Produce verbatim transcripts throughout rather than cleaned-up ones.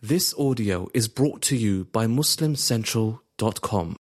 This audio is brought to you by muslim central dot com.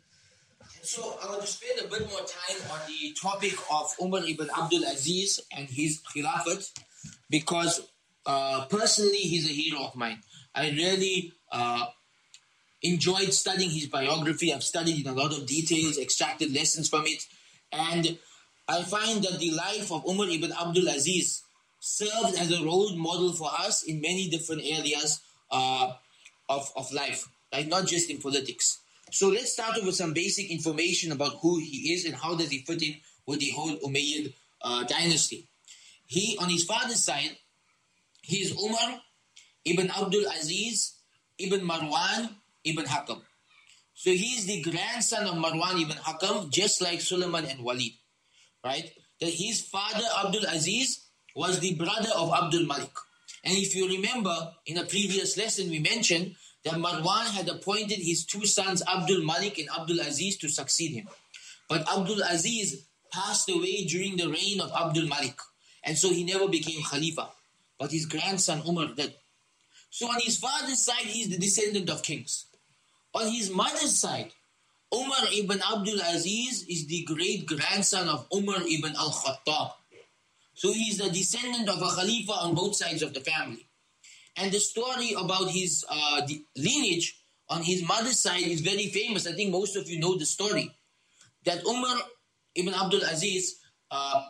So I want to spend a bit more time on the topic of Umar ibn Abdul Aziz and his Khilafat, because uh, personally he's a hero of mine. I really uh, enjoyed studying his biography. I've studied in a lot of details, extracted lessons from it, and I find that the life of Umar ibn Abdul Aziz served as a role model for us in many different areas uh, of, of life, like not just in politics. So let's start off with some basic information about who he is and how does he fit in with the whole Umayyad uh, dynasty. He, on his father's side, he is Umar ibn Abdul Aziz ibn Marwan ibn Hakam. So he is the grandson of Marwan ibn Hakam, just like Suleiman and Walid, right? That his father Abdul Aziz was the brother of Abdul Malik. And if you remember, in a previous lesson we mentioned that Marwan had appointed his two sons Abdul Malik and Abdul Aziz to succeed him. But Abdul Aziz passed away during the reign of Abdul Malik, and so he never became Khalifa. But his grandson Umar did. So on his father's side, he is the descendant of kings. On his mother's side, Umar ibn Abdul Aziz is the great-grandson of Umar ibn al-Khattab. So he is the descendant of a Khalifa on both sides of the family. And the story about his uh, lineage on his mother's side is very famous. I think most of you know the story. That Umar ibn Abdul Aziz, uh,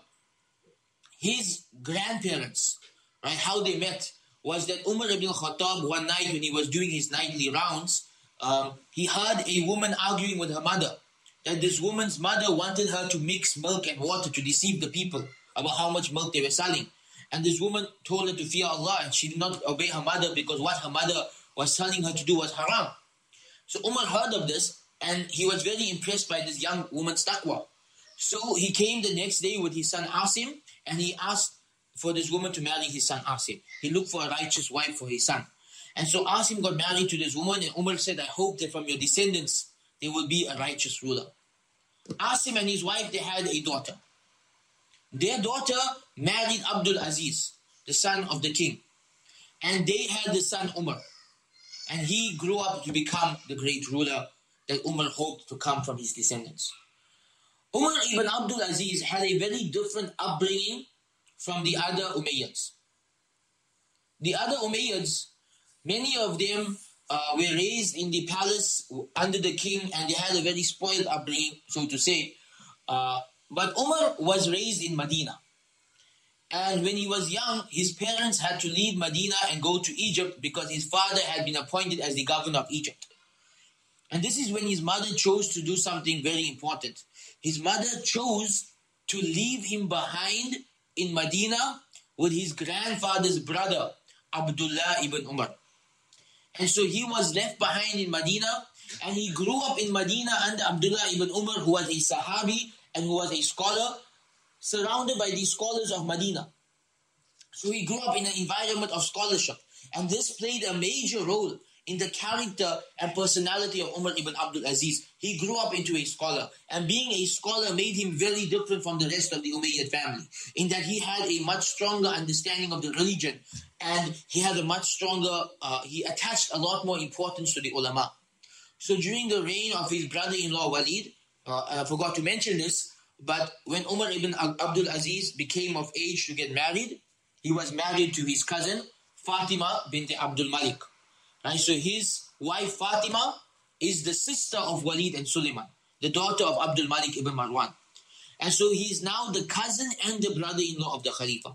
his grandparents, right, how they met was that Umar ibn Khattab, one night when he was doing his nightly rounds, um, he heard a woman arguing with her mother. That this woman's mother wanted her to mix milk and water to deceive the people about how much milk they were selling. And this woman told her to fear Allah, and she did not obey her mother because what her mother was telling her to do was haram. So Umar heard of this, and he was very impressed by this young woman's taqwa. So he came the next day with his son Asim, and he asked for this woman to marry his son Asim. He looked for a righteous wife for his son. And so Asim got married to this woman, and Umar said, I hope that from your descendants, there will be a righteous ruler. Asim and his wife, they had a daughter. Their daughter married Abdul Aziz, the son of the king. And they had the son Umar. And he grew up to become the great ruler that Umar hoped to come from his descendants. Umar ibn Abdul Aziz had a very different upbringing from the other Umayyads. The other Umayyads, many of them uh, were raised in the palace under the king, and they had a very spoiled upbringing, so to say. Uh, But Umar was raised in Medina. And when he was young, his parents had to leave Medina and go to Egypt because his father had been appointed as the governor of Egypt. And this is when his mother chose to do something very important. His mother chose to leave him behind in Medina with his grandfather's brother, Abdullah ibn Umar. And so he was left behind in Medina, and he grew up in Medina under Abdullah ibn Umar, who was a Sahabi, and who was a scholar, surrounded by the scholars of Medina. So he grew up in an environment of scholarship. And this played a major role in the character and personality of Umar ibn Abdul Aziz. He grew up into a scholar. And being a scholar made him very different from the rest of the Umayyad family, in that he had a much stronger understanding of the religion. And he had a much stronger, uh, he attached a lot more importance to the ulama. So during the reign of his brother-in-law Walid, Uh, and I forgot to mention this, but when Umar ibn Abdul Aziz became of age to get married, he was married to his cousin, Fatima bint Abdul Malik. Right? So his wife Fatima is the sister of Walid and Suleiman, the daughter of Abdul Malik ibn Marwan. And so he is now the cousin and the brother-in-law of the Khalifa.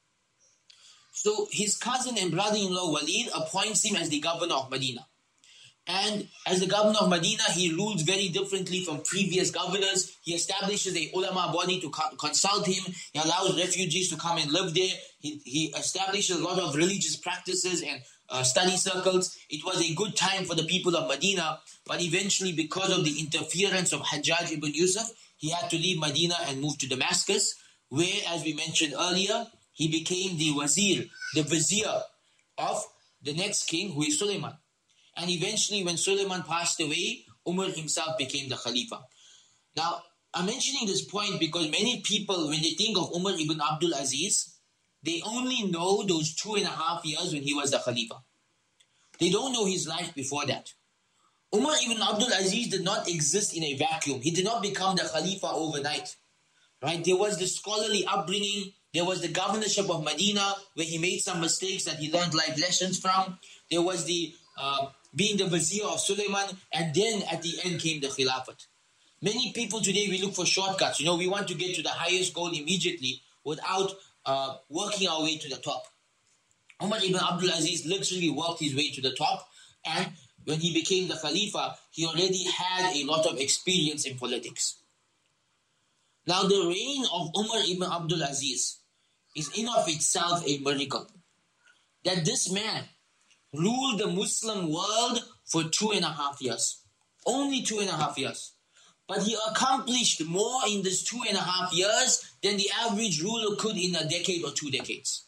So his cousin and brother-in-law Walid appoints him as the governor of Medina. And as the governor of Medina, he rules very differently from previous governors. He establishes a ulama body to co- consult him. He allows refugees to come and live there. He, he establishes a lot of religious practices and uh, study circles. It was a good time for the people of Medina. But eventually, because of the interference of Hajjaj ibn Yusuf, he had to leave Medina and move to Damascus, where, as we mentioned earlier, he became the wazir, the vizier of the next king, who is Suleiman. And eventually, when Suleiman passed away, Umar himself became the Khalifa. Now, I'm mentioning this point because many people, when they think of Umar ibn Abdul Aziz, they only know those two and a half years when he was the Khalifa. They don't know his life before that. Umar ibn Abdul Aziz did not exist in a vacuum. He did not become the Khalifa overnight. Right? There was the scholarly upbringing. There was the governorship of Medina, where he made some mistakes that he learned life lessons from. There was the uh, being the vizier of Sulaiman, and then at the end came the Khilafat. Many people today, we look for shortcuts. You know, we want to get to the highest goal immediately without uh, working our way to the top. Umar ibn Abdul Aziz literally worked his way to the top, and when he became the Khalifa, he already had a lot of experience in politics. Now, the reign of Umar ibn Abdul Aziz is in of itself a miracle. That this man ruled the Muslim world for two and a half years. Only two and a half years. But he accomplished more in this two and a half years than the average ruler could in a decade or two decades.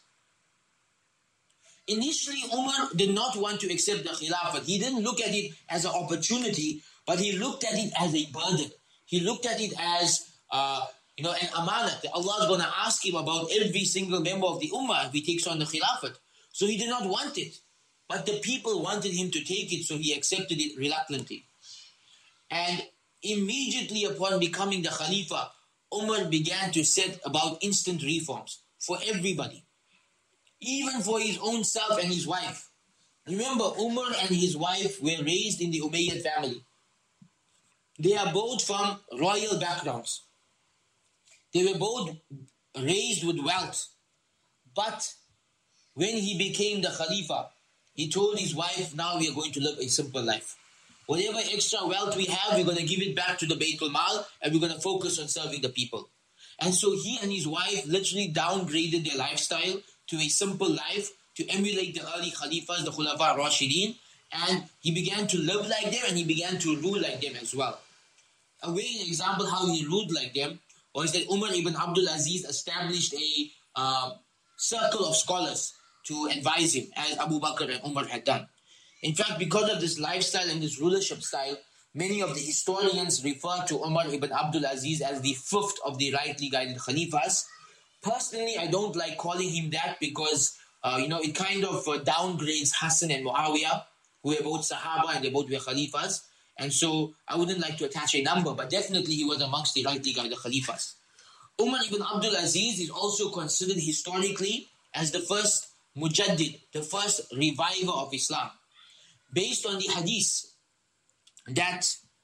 Initially, Umar did not want to accept the Khilafat. He didn't look at it as an opportunity, but he looked at it as a burden. He looked at it as Uh, you know, an amanat that Allah is going to ask him about every single member of the ummah if he takes on the khilafat. So he did not want it. But the people wanted him to take it, so he accepted it reluctantly. And immediately upon becoming the Khalifa, Umar began to set about instant reforms for everybody. Even for his own self and his wife. Remember, Umar and his wife were raised in the Umayyad family. They are both from royal backgrounds. They were both raised with wealth. But when he became the Khalifa, he told his wife, now we are going to live a simple life. Whatever extra wealth we have, we're going to give it back to the Baytul Mal, and we're going to focus on serving the people. And so he and his wife literally downgraded their lifestyle to a simple life to emulate the early Khalifas, the Khulafa Rashideen, and he began to live like them and he began to rule like them as well. A way, an example how he ruled like them was that Umar ibn Abdul Aziz established a uh, circle of scholars to advise him, as Abu Bakr and Umar had done. In fact, because of this lifestyle and this rulership style, many of the historians refer to Umar ibn Abdul Aziz as the fifth of the rightly guided Khalifas. Personally, I don't like calling him that because, uh, you know, it kind of uh, downgrades Hassan and Muawiyah, who were both Sahaba and they both were Khalifas. And so I wouldn't like to attach a number, but definitely he was amongst the rightly guided Khalifas. Umar ibn Abdul Aziz is also considered historically as the first mujaddid, the first reviver of Islam. Based on the hadith that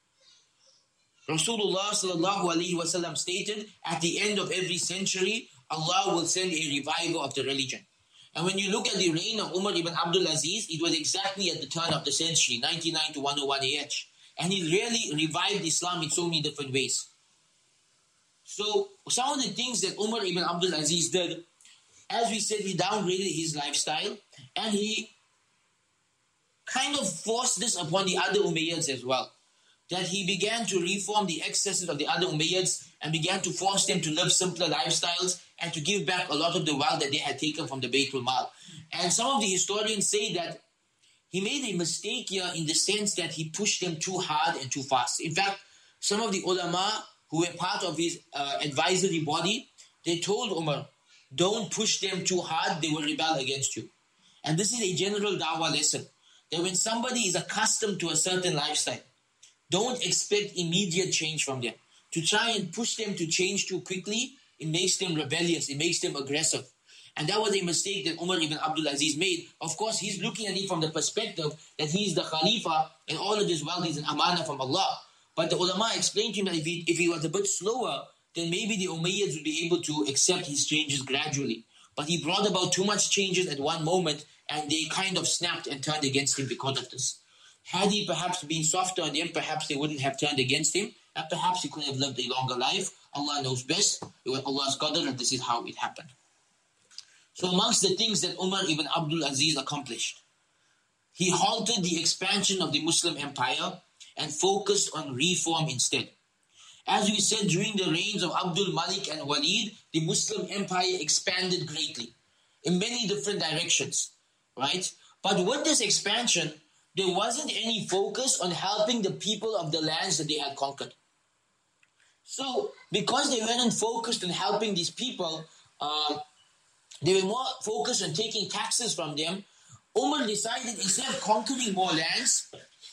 Rasulullah sallallahu alaihi wasallam stated, at the end of every century, Allah will send a reviver of the religion. And when you look at the reign of Umar ibn Abdul Aziz, it was exactly at the turn of the century, ninety-nine to one oh one A H. And he really revived Islam in so many different ways. So, some of the things that Umar ibn Abdul Aziz did, as we said, he downgraded his lifestyle, and he kind of forced this upon the other Umayyads as well. That he began to reform the excesses of the other Umayyads and began to force them to live simpler lifestyles and to give back a lot of the wealth that they had taken from the Baytul Mal. And some of the historians say that he made a mistake here in the sense that he pushed them too hard and too fast. In fact, some of the ulama who were part of his uh, advisory body, they told Umar, don't push them too hard, they will rebel against you. And this is a general dawah lesson, that when somebody is accustomed to a certain lifestyle, don't expect immediate change from them. To try and push them to change too quickly, it makes them rebellious, it makes them aggressive. And that was a mistake that Umar ibn Abdul Aziz made. Of course, he's looking at it from the perspective that he's the Khalifa and all of this wealth is an amana from Allah. But the ulama explained to him that if he, if he was a bit slower, then maybe the Umayyads would be able to accept his changes gradually. But he brought about too much changes at one moment, and they kind of snapped and turned against him because of this. Had he perhaps been softer on them, perhaps they wouldn't have turned against him, and perhaps he could have lived a longer life. Allah knows best. It was Allah's qadr, and this is how it happened. So amongst the things that Umar ibn Abdul Aziz accomplished, he halted the expansion of the Muslim empire and focused on reform instead. As we said, during the reigns of Abdul Malik and Walid, the Muslim empire expanded greatly in many different directions, right? But with this expansion, there wasn't any focus on helping the people of the lands that they had conquered. So, because they weren't focused on helping these people, uh, they were more focused on taking taxes from them. Umar decided, instead of conquering more lands,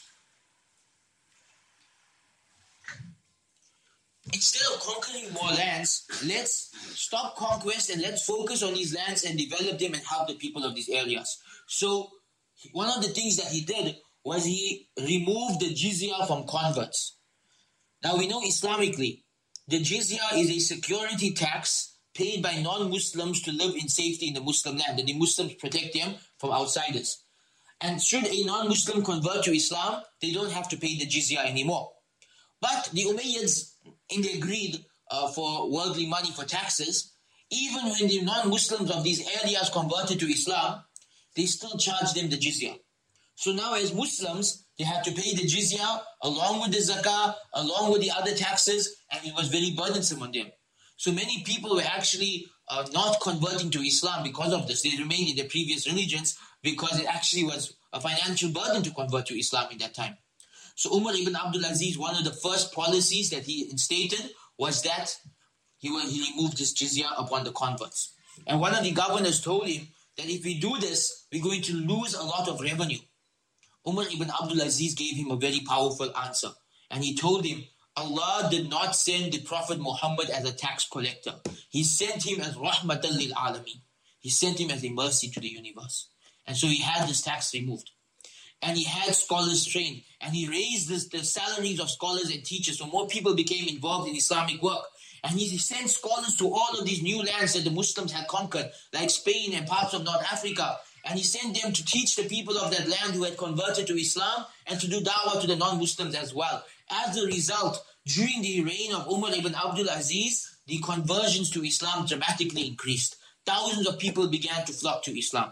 instead of conquering more lands, let's stop conquest and let's focus on these lands and develop them and help the people of these areas. So one of the things that he did was he removed the jizya from converts. Now we know Islamically, the jizya is a security tax paid by non-Muslims to live in safety in the Muslim land, and the Muslims protect them from outsiders. And should a non-Muslim convert to Islam, they don't have to pay the jizya anymore. But the Umayyads, in their greed uh, for worldly money, for taxes, even when the non-Muslims of these areas converted to Islam, they still charge them the jizya. So now as Muslims, they had to pay the jizya along with the zakah, along with the other taxes, and it was very burdensome on them. So many people were actually uh, not converting to Islam because of this. They remained in their previous religions because it actually was a financial burden to convert to Islam in that time. So Umar ibn Abdul Aziz, one of the first policies that he instated was that he, will, he removed this jizya upon the converts. And one of the governors told him that if we do this, we're going to lose a lot of revenue. Umar ibn Abdul Aziz gave him a very powerful answer. And he told him, Allah did not send the Prophet Muhammad as a tax collector. He sent him as rahmatan lil alameen. He sent him as a mercy to the universe. And so he had this tax removed. And he had scholars trained. And he raised this, the salaries of scholars and teachers. So more people became involved in Islamic work. And he sent scholars to all of these new lands that the Muslims had conquered, like Spain and parts of North Africa. And he sent them to teach the people of that land who had converted to Islam and to do da'wah to the non-Muslims as well. As a result, during the reign of Umar ibn Abdul Aziz, the conversions to Islam dramatically increased. Thousands of people began to flock to Islam.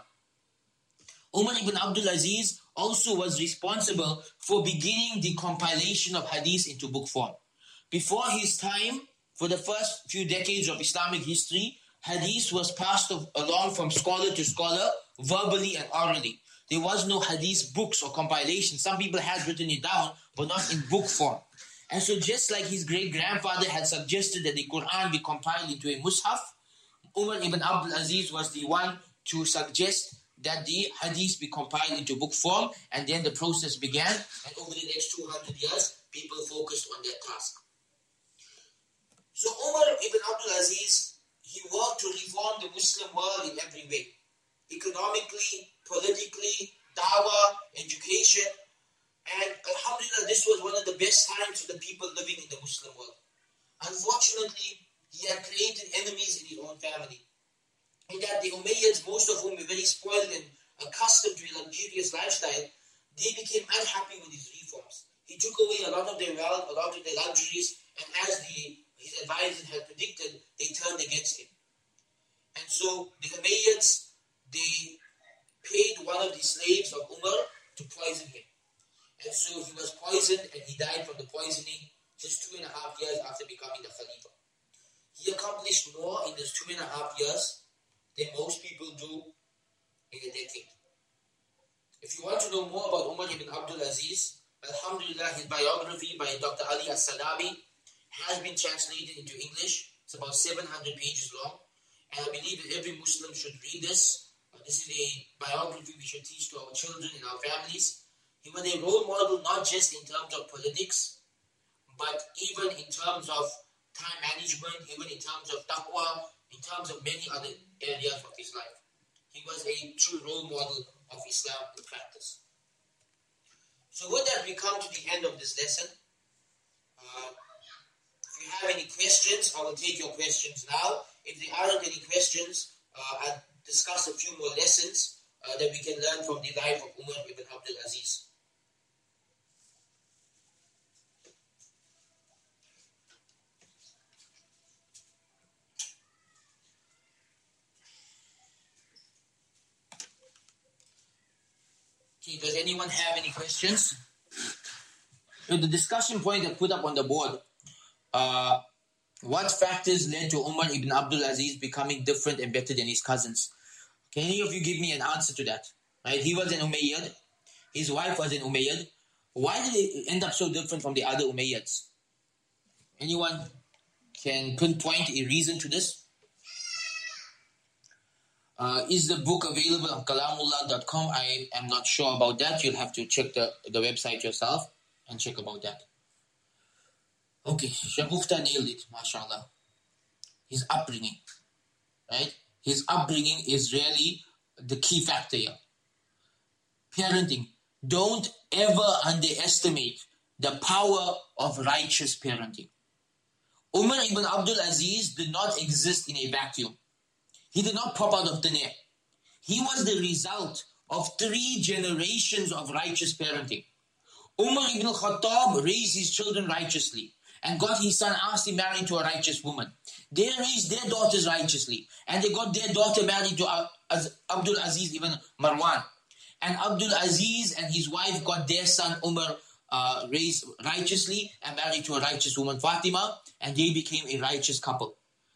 Umar ibn Abdul Aziz also was responsible for beginning the compilation of hadith into book form. Before his time, for the first few decades of Islamic history, hadith was passed along from scholar to scholar, verbally and orally. There was no hadith books or compilation. Some people had written it down, but not in book form. And so just like his great-grandfather had suggested that the Quran be compiled into a mushaf, Umar ibn Abdul Aziz was the one to suggest that the hadith be compiled into book form, and then the process began, and over the next two hundred years, people focused on that task. So Umar ibn Abdul Aziz, he worked to reform the Muslim world in every way. Economically, politically, dawah, education. And alhamdulillah, this was one of the best times for the people living in the Muslim world. Unfortunately, he had created enemies in his own family. In that the Umayyads, most of whom were very spoiled and accustomed to a luxurious lifestyle, they became unhappy with his reforms. He took away a lot of their wealth, a lot of their luxuries, and as the, his advisors had predicted, they turned against him. And so the Umayyads, they paid one of the slaves of Umar to poison him. And so he was poisoned and he died from the poisoning just two and a half years after becoming the Khalifa. He accomplished more in those two and a half years than most people do in a decade. If you want to know more about Umar ibn Abdul Aziz, alhamdulillah, his biography by Doctor Ali As-Sadabi has been translated into English. It's about seven hundred pages long. And I believe that every Muslim should read this. Uh, this is a biography we should teach to our children and our families. He was a role model not just in terms of politics, but even in terms of time management, even in terms of taqwa, in terms of many other areas of his life. He was a true role model of Islam in practice. So with that, we come to the end of this lesson. Uh, if you have any questions, I will take your questions now. If there aren't any questions, uh, I'll discuss a few more lessons uh, that we can learn from the life of Umar ibn Abdul Aziz. Okay, does anyone have any questions? So the discussion point I put up on the board, uh, what factors led to Umar ibn Abdul Aziz becoming different and better than his cousins? Can any of you give me an answer to that? Right? He was an Umayyad. His wife was an Umayyad. Why did they end up so different from the other Umayyads? Anyone can pinpoint a reason to this? Uh, is the book available on kalamullah dot com? I am not sure about that. You'll have to check the, the website yourself and check about that. Okay, Shaykh Mufta nailed it, mashallah. His upbringing, right? His upbringing is really the key factor here. Parenting. Don't ever underestimate the power of righteous parenting. Umar ibn Abdul Aziz did not exist in a vacuum. He did not pop out of thin air. He was the result of three generations of righteous parenting. Umar ibn Khattab raised his children righteously and got his son Asim married to a righteous woman. They raised their daughters righteously and they got their daughter married to Abdul Aziz ibn Marwan. And Abdul Aziz and his wife got their son Umar uh, raised righteously and married to a righteous woman, Fatima, and they became a righteous couple.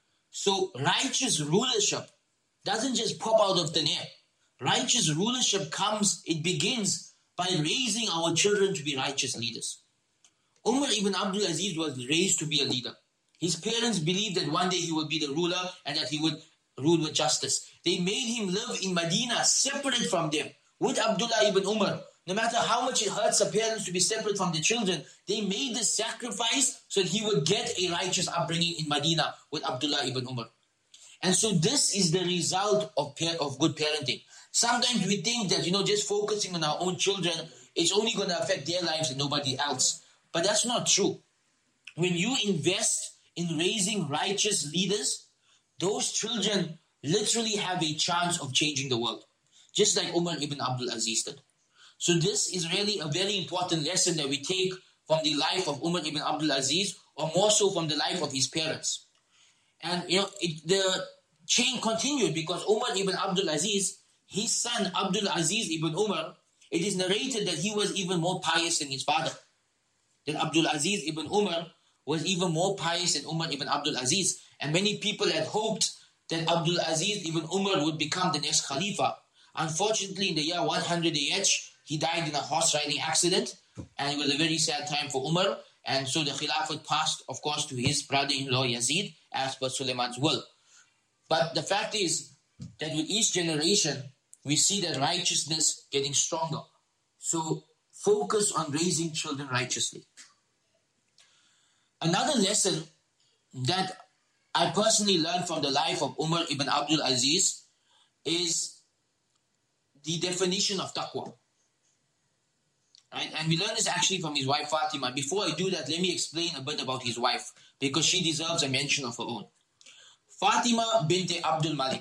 So righteous rulership doesn't just pop out of thin air. Righteous rulership comes, it begins by raising our children to be righteous leaders. Umar ibn Abdul Aziz was raised to be a leader. His parents believed that one day he would be the ruler and that he would rule with justice. They made him live in Medina, separate from them, with Abdullah ibn Umar. No matter how much it hurts the parents to be separate from the children, they made this sacrifice so that he would get a righteous upbringing in Medina with Abdullah ibn Umar. And so this is the result of, of good parenting. Sometimes we think that, you know, just focusing on our own children, it's only going to affect their lives and nobody else. But that's not true. When you invest in raising righteous leaders, those children literally have a chance of changing the world. Just like Umar ibn Abdul Aziz did. So this is really a very important lesson that we take from the life of Umar ibn Abdul Aziz, or more so from the life of his parents. And you know, it, the chain continued because Umar ibn Abdul Aziz, his son Abdul Aziz ibn Umar, it is narrated that he was even more pious than his father. That Abdul Aziz ibn Umar was even more pious than Umar ibn Abdul Aziz. And many people had hoped that Abdul Aziz ibn Umar would become the next Khalifa. Unfortunately, in the year one hundred A H, he died in a horse riding accident, and it was a very sad time for Umar. And so the Khilafat passed, of course, to his brother-in-law Yazid, as per Suleiman's will. But the fact is that with each generation, we see that righteousness getting stronger. So focus on raising children righteously. Another lesson that I personally learned from the life of Umar ibn Abdul Aziz is the definition of taqwa. Right? And we learn this actually from his wife Fatima. Before I do that, let me explain a bit about his wife, because she deserves a mention of her own. Fatima bint Abdul Malik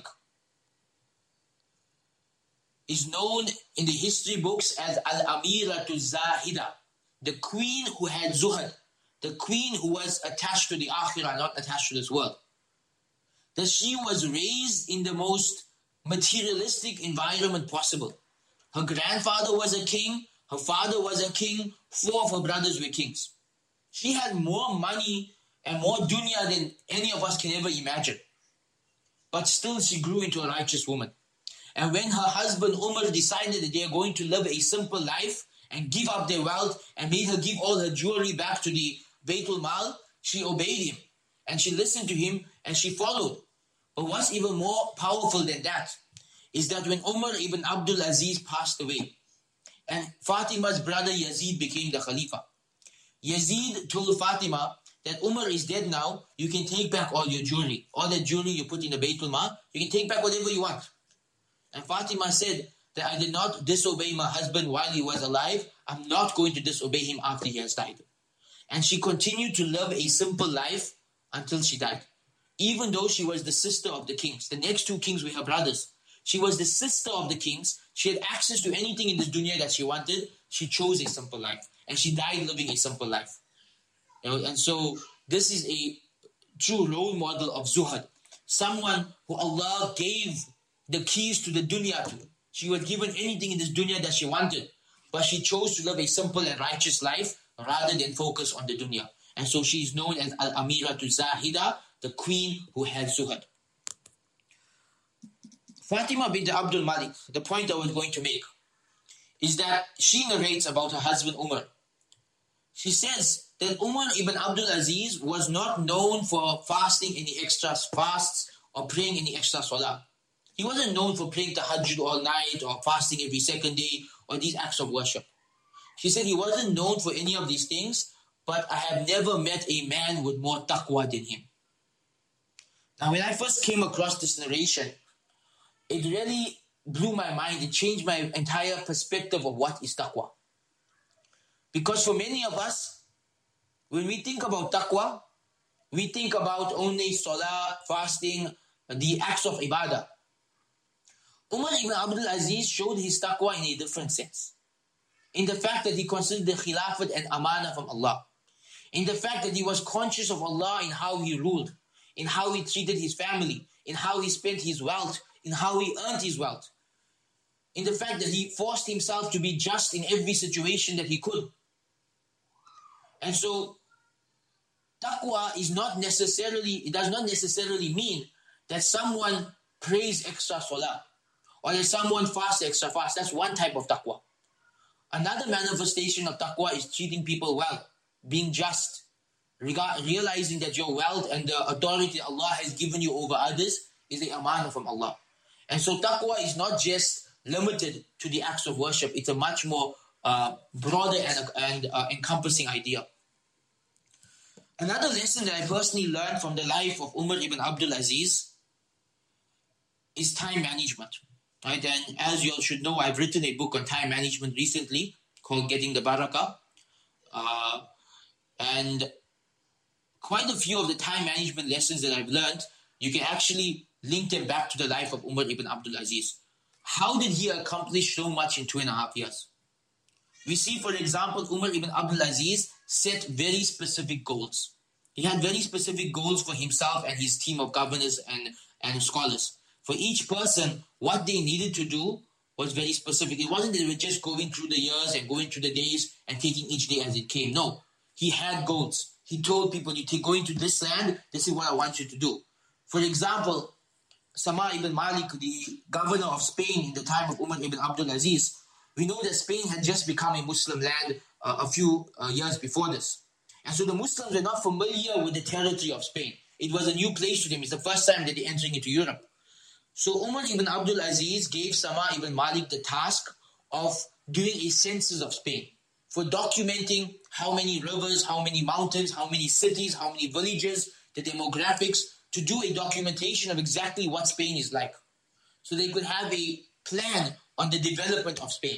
is known in the history books as Al-Amiratul Zahida, the queen who had zuhad, the queen who was attached to the akhirah, not attached to this world. That she was raised in the most materialistic environment possible. Her grandfather was a king, her father was a king, four of her brothers were kings. She had more money and more dunya than any of us can ever imagine. But still she grew into a righteous woman. And when her husband Umar decided that they are going to live a simple life and give up their wealth and made her give all her jewelry back to the Baytul Mal, she obeyed him and she listened to him and she followed. But what's even more powerful than that is that when Umar ibn Abdul Aziz passed away and Fatima's brother Yazid became the Khalifa, Yazid told Fatima that Umar is dead now, you can take back all your jewelry. All that jewelry you put in the Baytul Mal, you can take back whatever you want. And Fatima said that I did not disobey my husband while he was alive. I'm not going to disobey him after he has died. And she continued to live a simple life until she died. Even though she was the sister of the kings. The next two kings were her brothers. She was the sister of the kings. She had access to anything in this dunya that she wanted. She chose a simple life. And she died living a simple life. You know, and so this is a true role model of zuhad. Someone who Allah gave the keys to the dunya to. She was given anything in this dunya that she wanted. But she chose to live a simple and righteous life rather than focus on the dunya. And so she is known as Al-Amiratul Zahida, the queen who had zuhad. Fatima bint Abdul Malik, the point I was going to make, is that she narrates about her husband Umar. She says that Umar ibn Abdul Aziz was not known for fasting any extra fasts or praying any extra salah. He wasn't known for praying tahajjud all night or fasting every second day or these acts of worship. She said he wasn't known for any of these things, but I have never met a man with more taqwa than him. Now, when I first came across this narration, it really blew my mind. It changed my entire perspective of what is taqwa. Because for many of us, when we think about taqwa, we think about only salah, fasting, the acts of ibadah. Umar ibn Abdul Aziz showed his taqwa in a different sense. In the fact that he considered the khilafat and amana from Allah. In the fact that he was conscious of Allah in how he ruled, in how he treated his family, in how he spent his wealth, in how he earned his wealth. In the fact that he forced himself to be just in every situation that he could. And so, taqwa is not necessarily, it does not necessarily mean that someone prays extra salah or that someone fasts extra fast. That's one type of taqwa. Another manifestation of taqwa is treating people well, being just, regard, realizing that your wealth and the authority Allah has given you over others is the amanah from Allah. And so taqwa is not just limited to the acts of worship. It's a much more uh, broader and, and uh, encompassing idea. Another lesson that I personally learned from the life of Umar ibn Abdul Aziz is time management. Right? And as you all should know, I've written a book on time management recently called Getting the Barakah. Uh, and quite a few of the time management lessons that I've learned, you can actually link them back to the life of Umar ibn Abdul Aziz. How did he accomplish so much in two and a half years? We see, for example, Umar ibn Abdul Aziz set very specific goals. He had very specific goals for himself and his team of governors and, and scholars. For each person, what they needed to do was very specific. It wasn't that they were just going through the years and going through the days and taking each day as it came. No, he had goals. He told people, you take going to this land, this is what I want you to do. For example, Sama ibn Malik, the governor of Spain in the time of Umar ibn Abdul Aziz, we know that Spain had just become a Muslim land uh, a few uh, years before this. And so the Muslims were not familiar with the territory of Spain. It was a new place to them. It's the first time that they're entering into Europe. So Umar ibn Abdul Aziz gave Sama ibn Malik the task of doing a census of Spain, for documenting how many rivers, how many mountains, how many cities, how many villages, the demographics, to do a documentation of exactly what Spain is like. So they could have a plan on the development of Spain.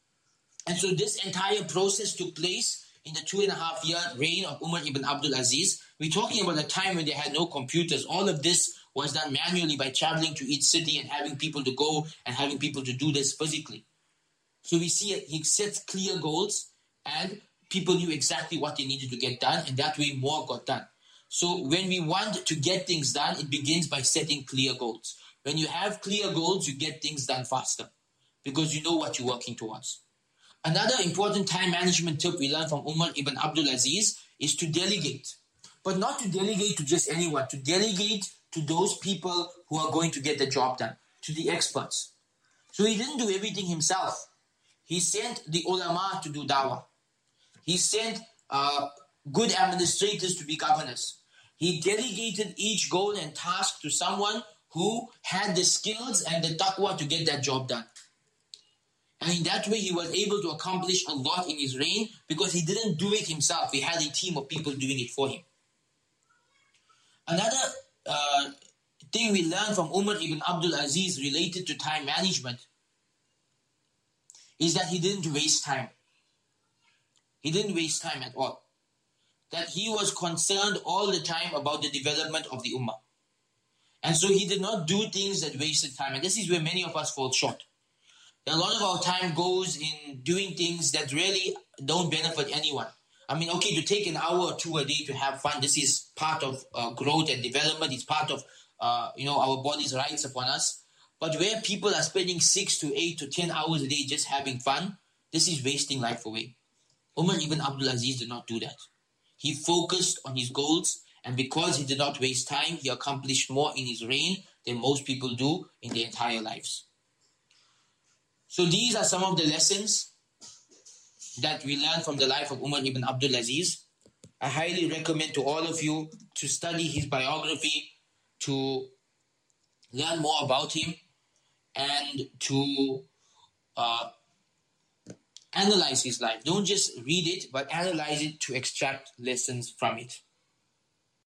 And so this entire process took place in the two and a half year reign of Umar ibn Abdul Aziz. We're talking about a time when they had no computers. All of this was done manually by traveling to each city and having people to go and having people to do this physically. So we see he set clear goals and people knew exactly what they needed to get done, and that way more got done. So when we want to get things done, it begins by setting clear goals. When you have clear goals, you get things done faster because you know what you're working towards. Another important time management tip we learn from Umar ibn Abdul Aziz is to delegate. But not to delegate to just anyone, to delegate to those people who are going to get the job done, to the experts. So he didn't do everything himself. He sent the ulama to do dawah. He sent uh, good administrators to be governors. He delegated each goal and task to someone who had the skills and the taqwa to get that job done. And in that way, he was able to accomplish a lot in his reign because he didn't do it himself. He had a team of people doing it for him. Another uh, thing we learn from Umar ibn Abdul Aziz related to time management is that he didn't waste time. He didn't waste time at all. That he was concerned all the time about the development of the ummah. And so he did not do things that wasted time. And this is where many of us fall short. A lot of our time goes in doing things that really don't benefit anyone. I mean, okay, to take an hour or two a day to have fun, this is part of uh, growth and development. It's part of, uh, you know, our body's rights upon us. But where people are spending six to eight to ten hours a day just having fun, this is wasting life away. Umar ibn Abdul Aziz did not do that. He focused on his goals, and because he did not waste time, he accomplished more in his reign than most people do in their entire lives. So these are some of the lessons that we learn from the life of Umar ibn Abdul Aziz. I highly recommend to all of you to study his biography, to learn more about him. and to uh, analyze his life. Don't just read it, but analyze it to extract lessons from it.